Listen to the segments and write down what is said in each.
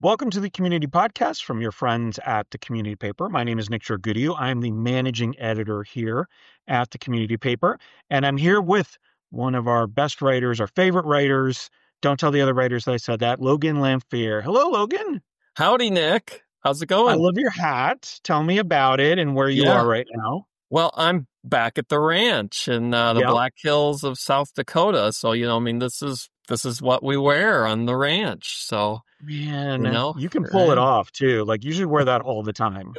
Welcome to the Community Podcast from your friends at the Community Paper. My name is Nick Jorgudio. I'm the managing editor here at the Community Paper, and I'm here with one of our best writers, our favorite writers. Don't tell the other writers that I said that. Logan Lamphere. Hello, Logan. Howdy, Nick. How's it I going? love your hat. Tell me about it and where you Yeah. are right now. Well, I'm back at the ranch in the Yep. Black Hills of South Dakota. So, this is what we wear on the ranch. So, Man, you can pull it off too. Like you should wear that all the time.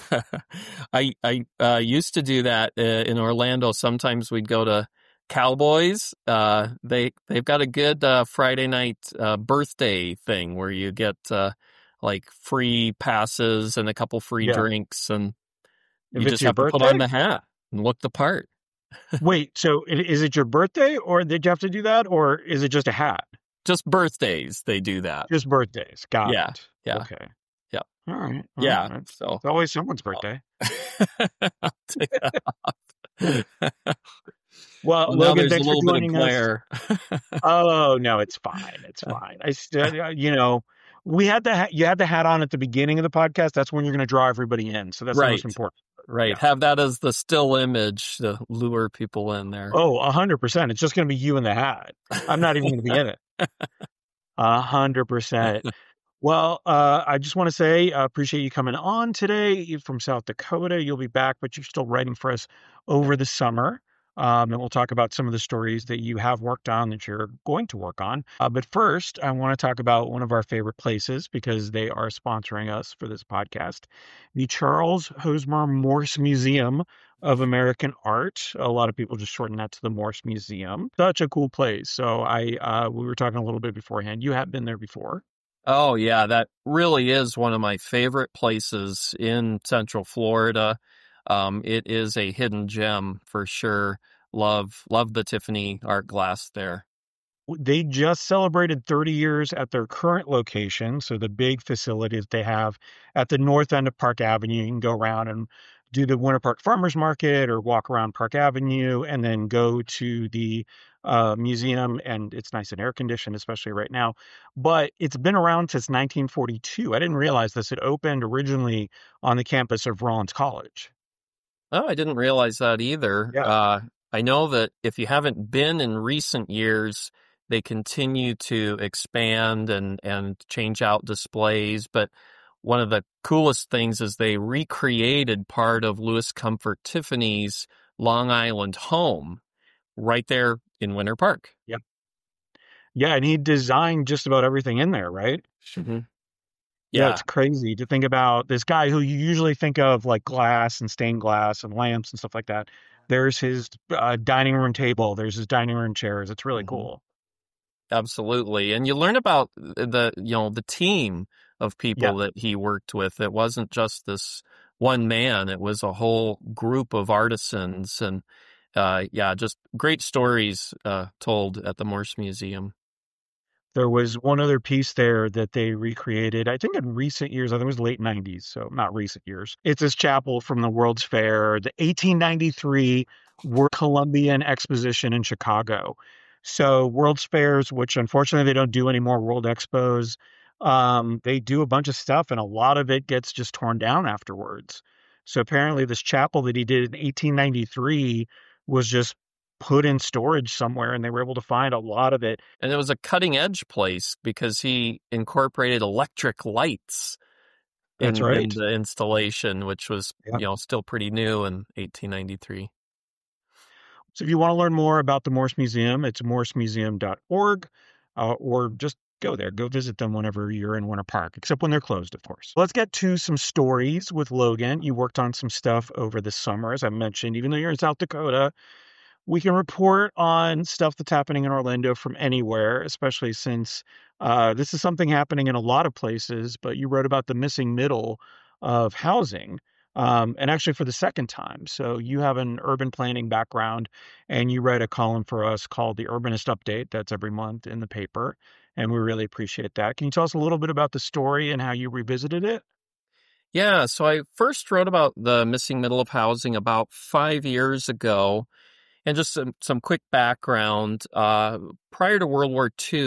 I used to do that in Orlando. Sometimes we'd go to Cowboys. They've got a good Friday night birthday thing where you get like free passes and a couple free Yeah. drinks, and If you it's just your have to put birthday? on the hat and look the part. Wait, so is it your birthday or did you have to do that or is it just a hat? Just birthdays, they do that. Just birthdays. Got Yeah, it. yeah, Okay. yeah. All right. Yeah, Right. so It's always someone's birthday. I'll take that off. Well, Well, now Logan, there's a thanks for little bit of joining us. glare. Oh, no, it's fine. It's fine. I still, we had you had the hat on at the beginning of the podcast. That's when you're going to draw everybody in. So that's the most Right, important. right. Yeah. Have that as the still image to lure people in there. Oh, 100%. It's just going to be you in the hat. I'm not even going to be in it. 100%. Well, I just want to say, appreciate you coming on today. You're from South Dakota. You'll be back, but you're still writing for us over the summer. And we'll talk about some of the stories that you have worked on that you're going to work on. But first, I want to talk about one of our favorite places because they are sponsoring us for this podcast, the Charles Hosmer Morse Museum of American Art. A lot of people just shorten that to the Morse Museum. Such a cool place. So we were talking a little bit beforehand. You have been there before. Oh, yeah, that really is one of my favorite places in Central Florida. It is a hidden gem for sure. Love the Tiffany art glass there. They just celebrated 30 years at their current location. So the big facility that they have at the north end of Park Avenue, you can go around and do the Winter Park Farmers Market or walk around Park Avenue and then go to the museum. And it's nice and air conditioned, especially right now. But it's been around since 1942. I didn't realize this. It opened originally on the campus of Rollins College. Oh, I didn't realize that either. Yeah. I know that if you haven't been in recent years, they continue to expand and change out displays. But one of the coolest things is they recreated part of Louis Comfort Tiffany's Long Island home right there in Winter Park. Yep. Yeah, and he designed just about everything in there, right? Mm-hmm. Yeah, it's crazy to think about this guy who you usually think of like glass and stained glass and lamps and stuff like that. There's his dining room table. There's his dining room chairs. It's really cool. Absolutely. And you learn about the team of people that he worked with. It wasn't just this one man. It was a whole group of artisans and just great stories told at the Morse Museum. There was one other piece there that they recreated, I think in recent years. I think it was late 90s, so not recent years. It's this chapel from the World's Fair, the 1893 World Columbian Exposition in Chicago. So World's Fairs, which unfortunately they don't do anymore, World Expos, they do a bunch of stuff and a lot of it gets just torn down afterwards. So apparently this chapel that he did in 1893 was just put in storage somewhere and they were able to find a lot of it. And it was a cutting edge place because he incorporated electric lights in the installation, which was still pretty new in 1893. So if you want to learn more about the Morse Museum, it's morsemuseum.org, or just go there. Go visit them whenever you're in Winter Park, except when they're closed, of course. Let's get to some stories with Logan. You worked on some stuff over the summer, as I mentioned. Even though you're in South Dakota, we can report on stuff that's happening in Orlando from anywhere, especially since this is something happening in a lot of places, but you wrote about the missing middle of housing. And actually for the second time. So you have an urban planning background and you write a column for us called the Urbanist Update. That's every month in the paper. And we really appreciate that. Can you tell us a little bit about the story and how you revisited it? Yeah, so I first wrote about the missing middle of housing about 5 years ago. And just some quick background. Prior to World War II,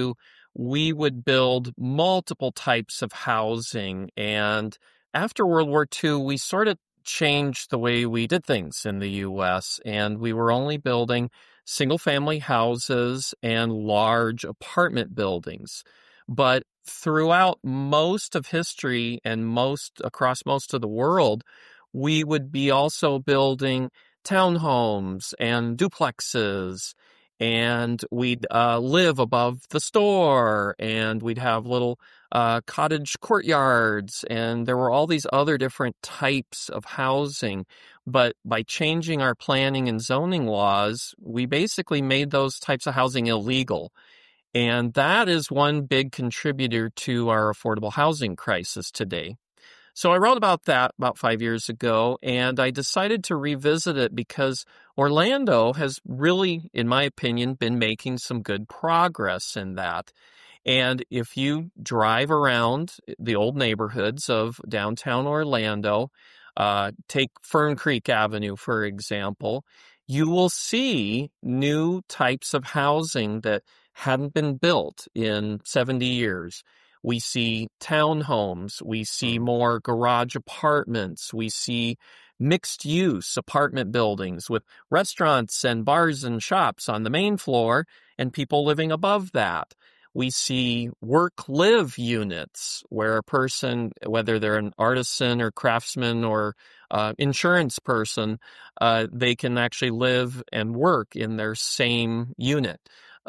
we would build multiple types of housing. And after World War II, we sort of changed the way we did things in the U.S., and we were only building single family houses and large apartment buildings. But throughout most of history and across most of the world, we would be also building townhomes and duplexes, and we'd live above the store, and we'd have little cottage courtyards, and there were all these other different types of housing. But by changing our planning and zoning laws, we basically made those types of housing illegal. And that is one big contributor to our affordable housing crisis today. So I wrote about that about 5 years ago, and I decided to revisit it because Orlando has really, in my opinion, been making some good progress in that. And if you drive around the old neighborhoods of downtown Orlando, take Fern Creek Avenue, for example, you will see new types of housing that hadn't been built in 70 years. We see townhomes, we see more garage apartments, we see mixed use apartment buildings with restaurants and bars and shops on the main floor and people living above that. We see work-live units where a person, whether they're an artisan or craftsman or insurance person, they can actually live and work in their same unit.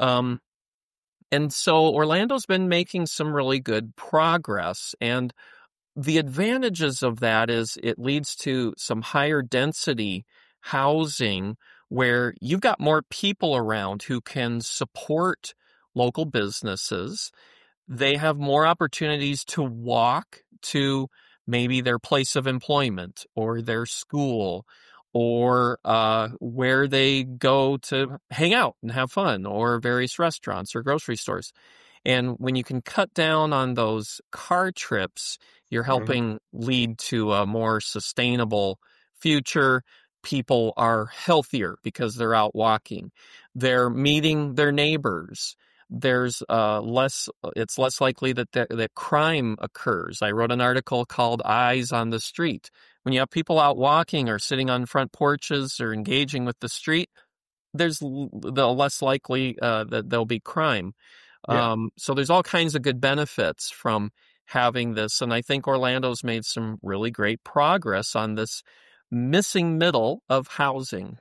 And so Orlando's been making some really good progress. And the advantages of that is it leads to some higher density housing where you've got more people around who can support local businesses. They have more opportunities to walk to maybe their place of employment or their school or where they go to hang out and have fun, or various restaurants or grocery stores. And when you can cut down on those car trips, you're helping lead to a more sustainable future. People are healthier because they're out walking. They're meeting their neighbors. It's less likely that crime occurs. I wrote an article called Eyes on the Street. When you have people out walking or sitting on front porches or engaging with the street, there's the less likely that there'll be crime. Yeah. So there's all kinds of good benefits from having this. And I think Orlando's made some really great progress on this missing middle of housing.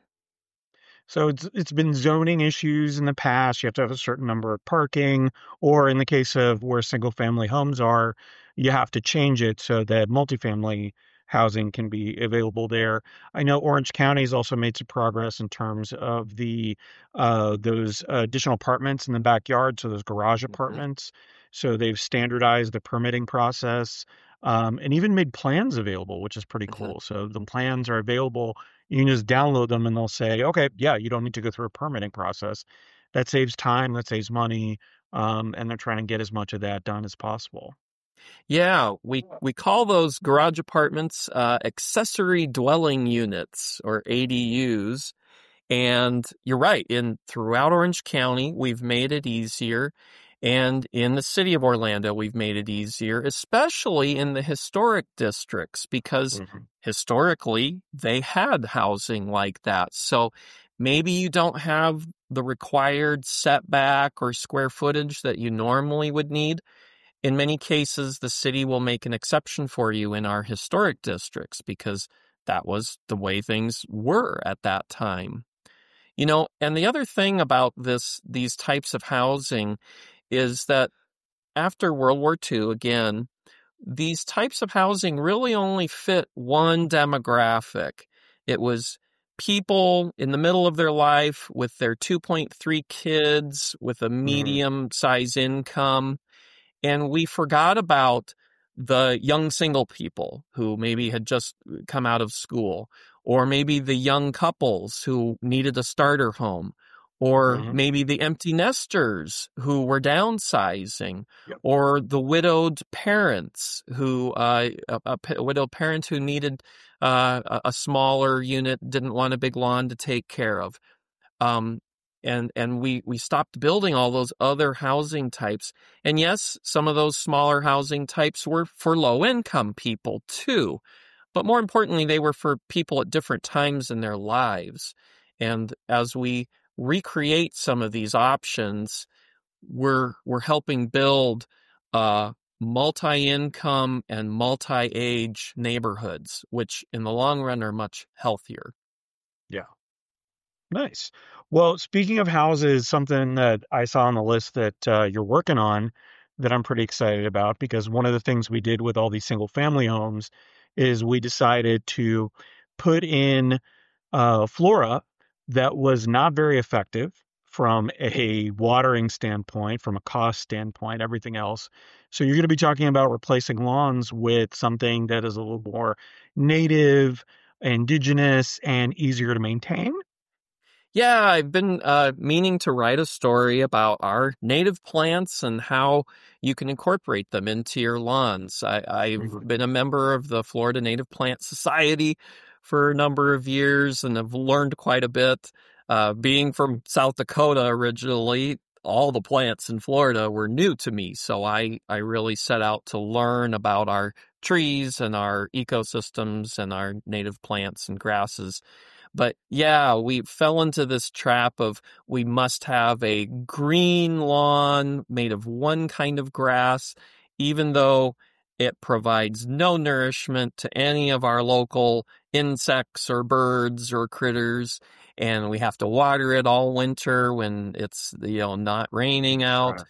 So it's been zoning issues in the past. You have to have a certain number of parking, or in the case of where single family homes are, you have to change it so that multifamily housing can be available there. I know Orange County has also made some progress in terms of the those additional apartments in the backyard, so those garage apartments. So they've standardized the permitting process, and even made plans available, which is pretty cool. So the plans are available. You can just download them and they'll say, okay, yeah, you don't need to go through a permitting process. That saves time, that saves money, and they're trying to get as much of that done as possible. Yeah, we call those garage apartments accessory dwelling units, or ADUs. And you're right, throughout Orange County, we've made it easier. And in the city of Orlando, we've made it easier, especially in the historic districts, because historically they had housing like that. So maybe you don't have the required setback or square footage that you normally would need. In many cases, the city will make an exception for you in our historic districts because that was the way things were at that time. And the other thing about these types of housing is that after World War II, again, these types of housing really only fit one demographic. It was people in the middle of their life with their 2.3 kids with a medium-size income. And we forgot about the young single people who maybe had just come out of school, or maybe the young couples who needed a starter home, or maybe the empty nesters who were downsizing, or the widowed parents who, a widowed parent who needed a smaller unit, didn't want a big lawn to take care of. and we stopped building all those other housing types. And yes, some of those smaller housing types were for low income people too, but more importantly, they were for people at different times in their lives. And as we recreate some of these options, we're helping build multi-income and multi-age neighborhoods, which in the long run are much healthier. Yeah. Nice. Well, speaking of houses, something that I saw on the list that you're working on that I'm pretty excited about, because one of the things we did with all these single family homes is we decided to put in flora that was not very effective from a watering standpoint, from a cost standpoint, everything else. So you're going to be talking about replacing lawns with something that is a little more native, indigenous, and easier to maintain. Yeah, I've been meaning to write a story about our native plants and how you can incorporate them into your lawns. I've been a member of the Florida Native Plant Society for a number of years and have learned quite a bit. Being from South Dakota originally, all the plants in Florida were new to me, so I really set out to learn about our trees and our ecosystems and our native plants and grasses. But yeah, we fell into this trap of we must have a green lawn made of one kind of grass, even though it provides no nourishment to any of our local insects or birds or critters. And we have to water it all winter when it's, not raining out.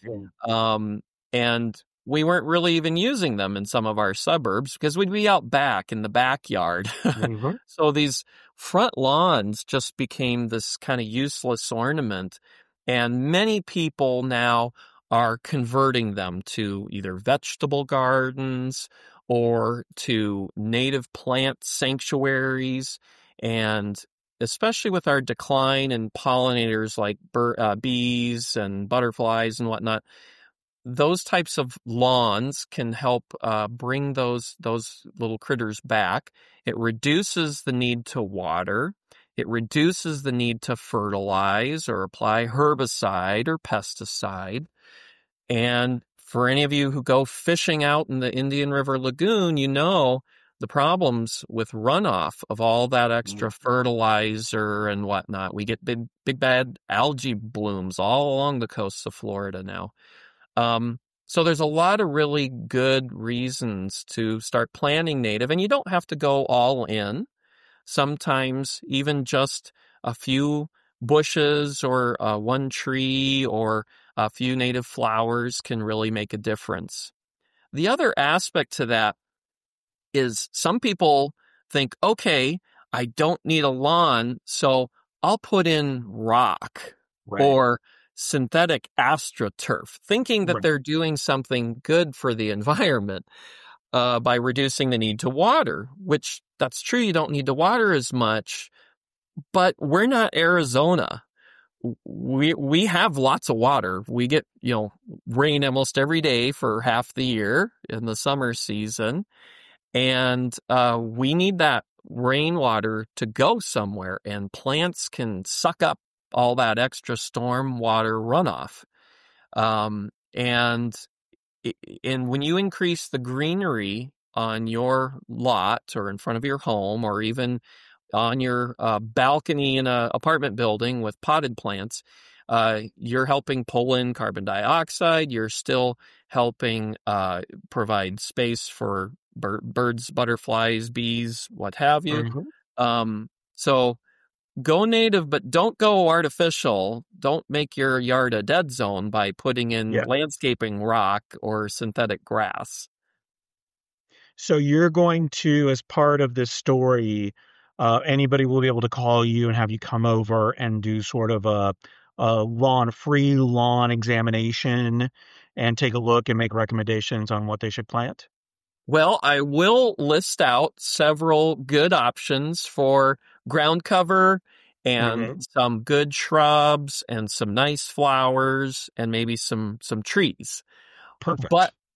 And we weren't really even using them in some of our suburbs because we'd be out back in the backyard. Mm-hmm. So these front lawns just became this kind of useless ornament. And many people now are converting them to either vegetable gardens or to native plant sanctuaries. And especially with our decline in pollinators like bees and butterflies and whatnot, those types of lawns can help bring those little critters back. It reduces the need to water. It reduces the need to fertilize or apply herbicide or pesticide. And for any of you who go fishing out in the Indian River Lagoon, the problems with runoff of all that extra fertilizer and whatnot. We get big bad algae blooms all along the coasts of Florida now. So there's a lot of really good reasons to start planting native, and you don't have to go all in. Sometimes even just a few bushes or one tree or a few native flowers can really make a difference. The other aspect to that is some people think, okay, I don't need a lawn, so I'll put in rock or synthetic astroturf, thinking that they're doing something good for the environment by reducing the need to water, which that's true. You don't need to water as much, but we're not Arizona. We have lots of water. We get, rain almost every day for half the year in the summer season. And we need that rainwater to go somewhere, and plants can suck up all that extra storm water runoff. And when you increase the greenery on your lot or in front of your home or even on your balcony in an apartment building with potted plants, you're helping pull in carbon dioxide. You're still helping provide space for birds, butterflies, bees, what have you. So go native, but don't go artificial. Don't make your yard a dead zone by putting in landscaping rock or synthetic grass. So you're going to, as part of this story, anybody will be able to call you and have you come over and do sort of a free lawn examination and take a look and make recommendations on what they should plant? Well, I will list out several good options for ground cover and some good shrubs and some nice flowers and maybe some trees. Perfect. But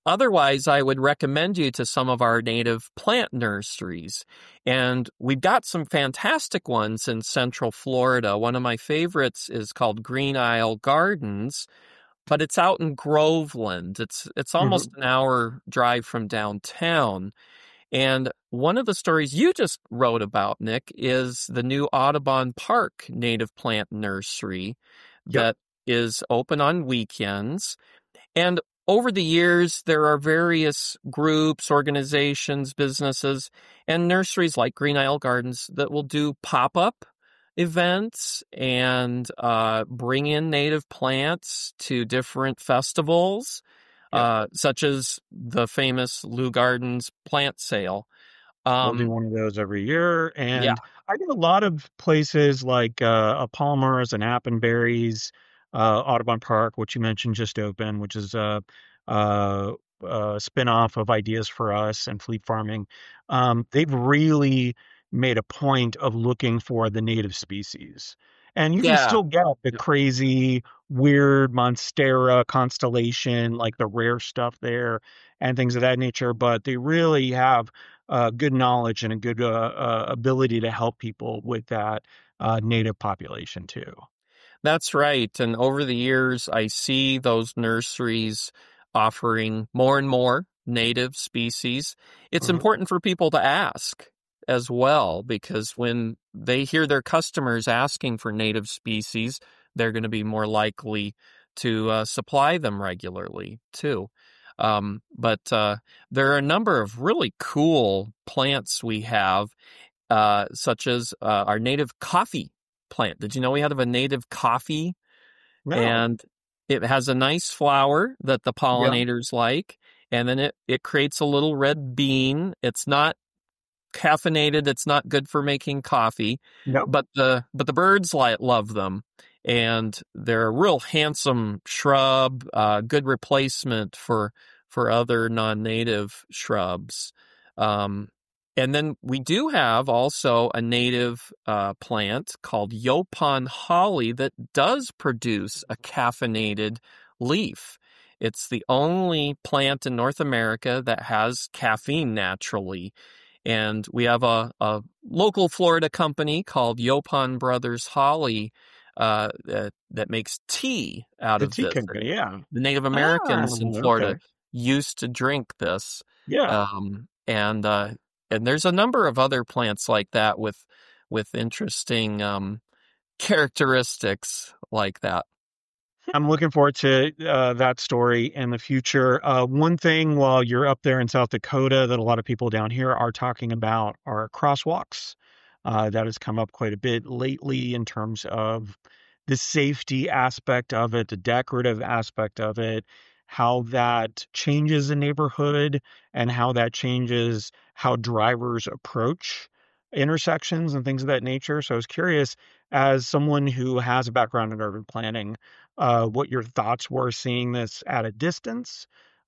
Otherwise, I would recommend you to some of our native plant nurseries. And we've got some fantastic ones in Central Florida. One of my favorites is called Green Isle Gardens, but it's out in Groveland. It's almost Hmm. an hour drive from downtown. And one of the stories you just wrote about, Nick, is the new Audubon Park native plant nursery Yep. that is open on weekends. And over the years, there are various groups, organizations, businesses, and nurseries like Green Isle Gardens that will do pop-up events and bring in native plants to different festivals, Yep. such as the famous Lou Gardens plant sale. We'll do Um, one of those every year. yeah, And I know a lot of places like a Palmer's and Appenberry's, Audubon Park, which you mentioned just opened, which is a, a spin-off of Ideas for Us and Fleet Farming. They've really made a point of looking for the native species. And you can yeah. still get the crazy, weird Monstera constellation, like the rare stuff there and things of that nature, but they really have good knowledge and a good ability to help people with that native population too. That's right. And over the years, I see those nurseries offering more and more native species. It's Mhm. important for people to ask as well, because when they hear their customers asking for native species, they're going to be more likely to supply them regularly too. But there are a number of really cool plants we have, such as our native coffee plant. Did you know we have a native coffee? No. And it has a nice flower that the Yeah. pollinators like, and then it creates a little red bean. It's not caffeinated, it's not good for making coffee, No. but the birds love them. And they're a real handsome shrub, good replacement for other non-native shrubs. Um, and then we do have also a native plant called Yaupon holly that does produce a caffeinated leaf. It's the only plant in North America that has caffeine naturally. And we have a local Florida company called Yaupon Brothers Holly that makes tea out The of tea this. company. Yeah. The Native Ah, Americans in Florida okay. used to drink this. Yeah. Um, and uh, and there's a number of other plants like that with interesting characteristics like that. I'm looking forward to that story in the future. One thing while you're up there in South Dakota that a lot of people down here are talking about are crosswalks. That has come up quite a bit lately in terms of the safety aspect of it, the decorative aspect of it, how that changes a neighborhood, and how that changes how drivers approach intersections and things of that nature. So I was curious, as someone who has a background in urban planning, what your thoughts were seeing this at a distance,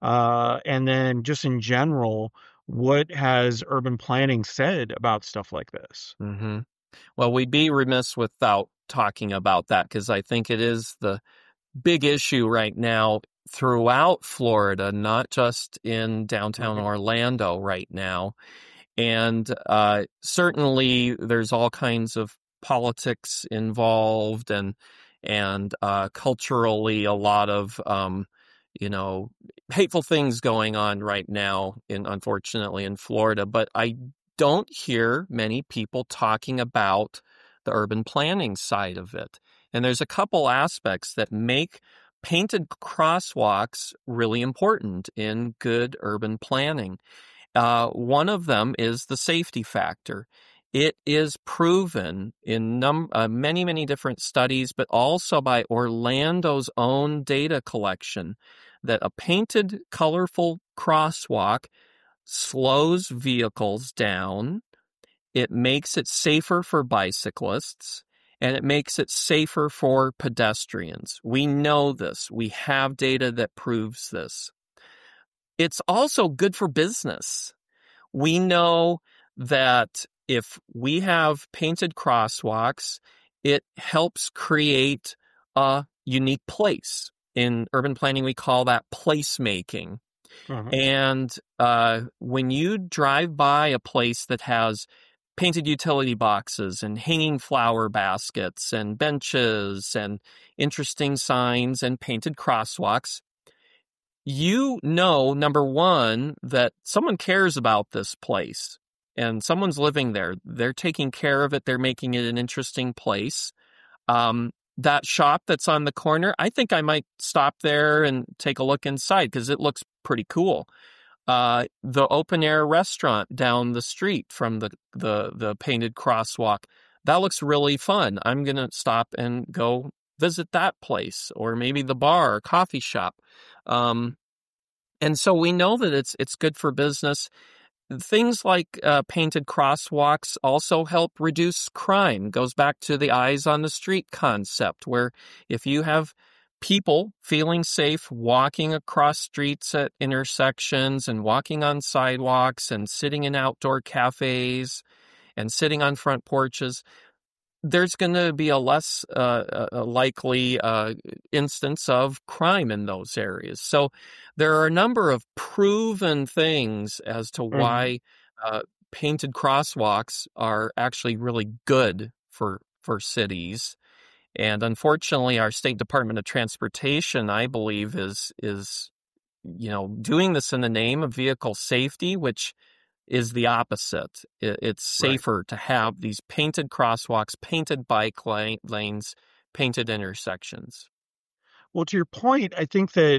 and then just in general, what has urban planning said about stuff like this? hmm Well, we'd be remiss without talking about that because I think it is the big issue right now throughout Florida, not just in downtown Right. Orlando right now. And certainly there's all kinds of politics involved and culturally a lot of you know hateful things going on right now in unfortunately in Florida. But I don't hear many people talking about the urban planning side of it. And there's a couple aspects that make painted crosswalks really important in good urban planning. One of them is the safety factor. It is proven in many, many different studies, but also by Orlando's own data collection, that a painted, colorful crosswalk slows vehicles down. It makes it safer for bicyclists, and it makes it safer for pedestrians. We know this. We have data that proves this. It's also good for business. We know that if we have painted crosswalks, it helps create a unique place. In urban planning, we call that placemaking. Uh-huh. And when you drive by a place that has painted utility boxes and hanging flower baskets and benches and interesting signs and painted crosswalks, you know, number one, that someone cares about this place and someone's living there. They're taking care of it. They're making it an interesting place. That shop that's on the corner, I think I might stop there and take a look inside because it looks pretty cool. The open air restaurant down the street from the painted crosswalk, that looks really fun. I'm gonna stop and go visit that place, or maybe the bar or coffee shop. And so we know that it's good for business. Things like painted crosswalks also help reduce crime. Goes back to the eyes on the street concept, where if you have people feeling safe walking across streets at intersections and walking on sidewalks and sitting in outdoor cafes and sitting on front porches, there's going to be a less likely instance of crime in those areas. So there are a number of proven things as to why painted crosswalks are actually really good for cities. And unfortunately, our State Department of Transportation, I believe, is doing this in the name of vehicle safety, which is the opposite. It's safer to have these painted crosswalks, painted bike lanes, painted intersections. Well, to your point, I think that,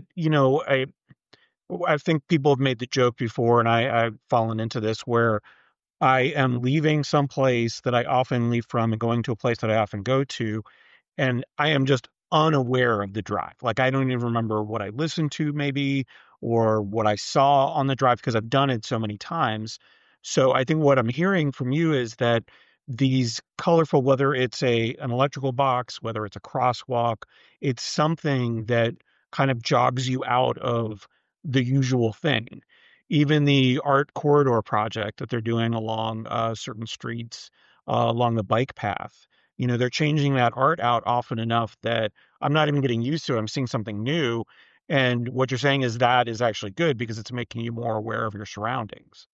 I think people have made the joke before, and I've fallen into this, where I am leaving some place that I often leave from and going to a place that I often go to, and I am just unaware of the drive. Like, I don't even remember what I listened to maybe, or what I saw on the drive, because I've done it so many times. So I think what I'm hearing from you is that these colorful, whether it's an electrical box, whether it's a crosswalk, it's something that kind of jogs you out of the usual thing. Even the art corridor project that they're doing along certain streets, along the bike path, they're changing that art out often enough that I'm not even getting used to it. I'm seeing something new. And what you're saying is that is actually good because it's making you more aware of your surroundings.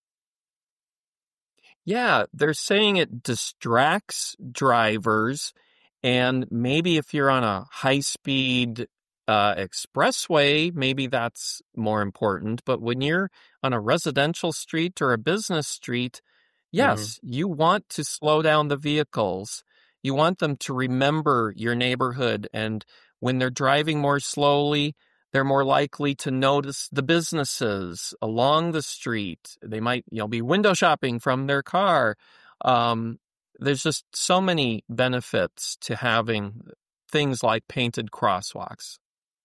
Yeah, they're saying it distracts drivers, and maybe if you're on a high-speed expressway, maybe that's more important. But when you're on a residential street or a business street, Hmm. yes, you want to slow down the vehicles. You want them to remember your neighborhood, and when they're driving more slowly, they're more likely to notice the businesses along the street. They might, be window shopping from their car. Um, there's just so many benefits to having things like painted crosswalks.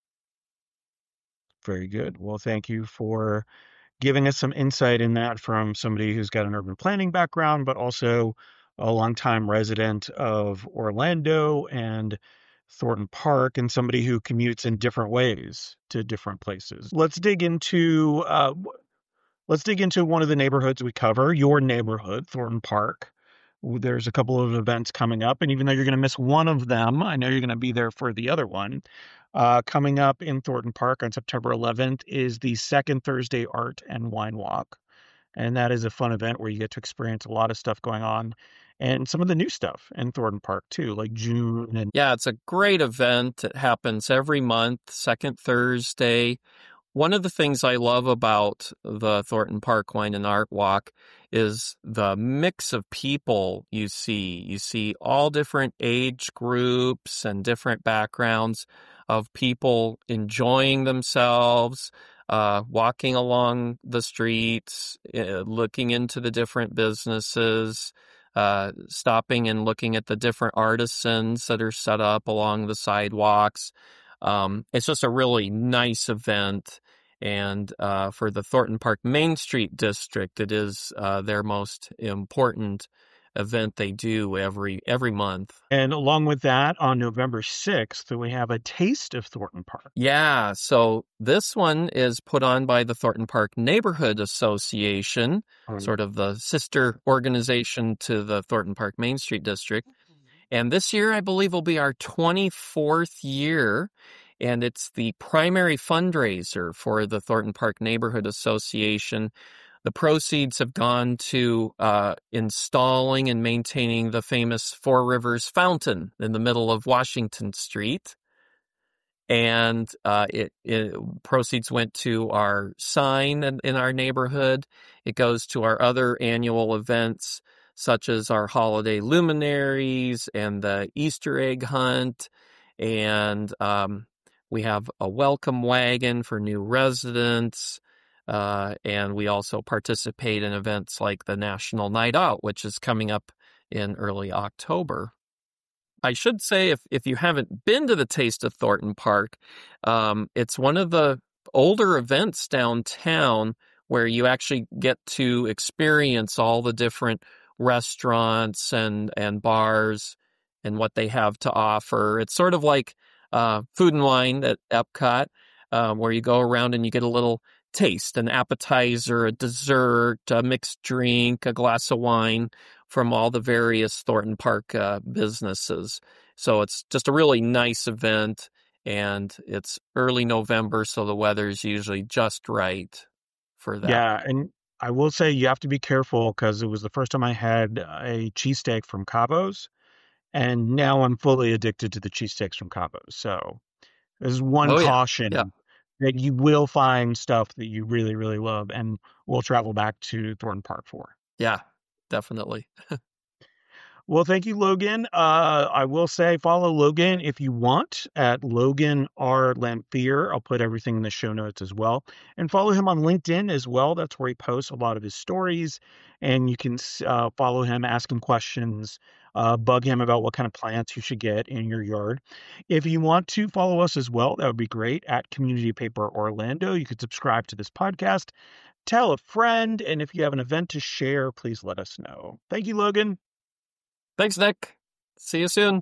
Very good. Well, thank you for giving us some insight in that from somebody who's got an urban planning background, but also a longtime resident of Orlando and Thornton Park, and somebody who commutes in different ways to different places. Let's dig into one of the neighborhoods we cover, your neighborhood, Thornton Park. There's a couple of events coming up, and even though you're going to miss one of them, I know you're going to be there for the other one. Coming up in Thornton Park on September 11th is the Second Thursday Art and Wine Walk. And that is a fun event where you get to experience a lot of stuff going on and some of the new stuff in Thornton Park too, like June and Yeah, it's a great event. It happens every month, second Thursday. One of the things I love about the Thornton Park Wine and Art Walk is the mix of people you see. You see all different age groups and different backgrounds of people enjoying themselves, walking along the streets, looking into the different businesses, stopping and looking at the different artisans that are set up along the sidewalks. It's just a really nice event. And for the Thornton Park Main Street District, it is their most important event they do every month. and along with that, on November 6th, we have a Taste of Thornton Park. Yeah, so this one is put on by the Thornton Park Neighborhood Association, sort of the sister organization to the Thornton Park Main Street District. And this year, I believe, will be our 24th year. and it's the primary fundraiser for the Thornton Park Neighborhood Association. The proceeds have gone to installing and maintaining the famous Four Rivers Fountain in the middle of Washington Street. And proceeds went to our sign in our neighborhood. It goes to our other annual events, such as our holiday luminaries and the Easter egg hunt. And we have a welcome wagon for new residents. And we also participate in events like the National Night Out, which is coming up in early October. I should say, if you haven't been to the Taste of Thornton Park, it's one of the older events downtown where you actually get to experience all the different restaurants and bars and what they have to offer. It's sort of like Food and Wine at Epcot, where you go around and you get a little taste, an appetizer, a dessert, a mixed drink, a glass of wine from all the various Thornton Park businesses. So it's just a really nice event, and it's early November, so the weather's usually just right for that. Yeah, and I will say you have to be careful because it was the first time I had a cheesesteak from Cabo's, and now I'm fully addicted to the cheesesteaks from Cabo's. So there's one Oh, yeah. caution Yeah. that you will find stuff that you really, really love and will travel back to Thornton Park for. Yeah, definitely. Well, thank you, Logan. I will say follow Logan if you want at Logan R. Lamphere. I'll put everything in the show notes as well. And follow him on LinkedIn as well. That's where he posts a lot of his stories. And you can follow him, ask him questions, bug him about what kind of plants you should get in your yard. If you want to follow us as well, that would be great at Community Paper Orlando. You could subscribe to this podcast, tell a friend, and if you have an event to share, please let us know. Thank you, Logan. Thanks, Nick. See you soon.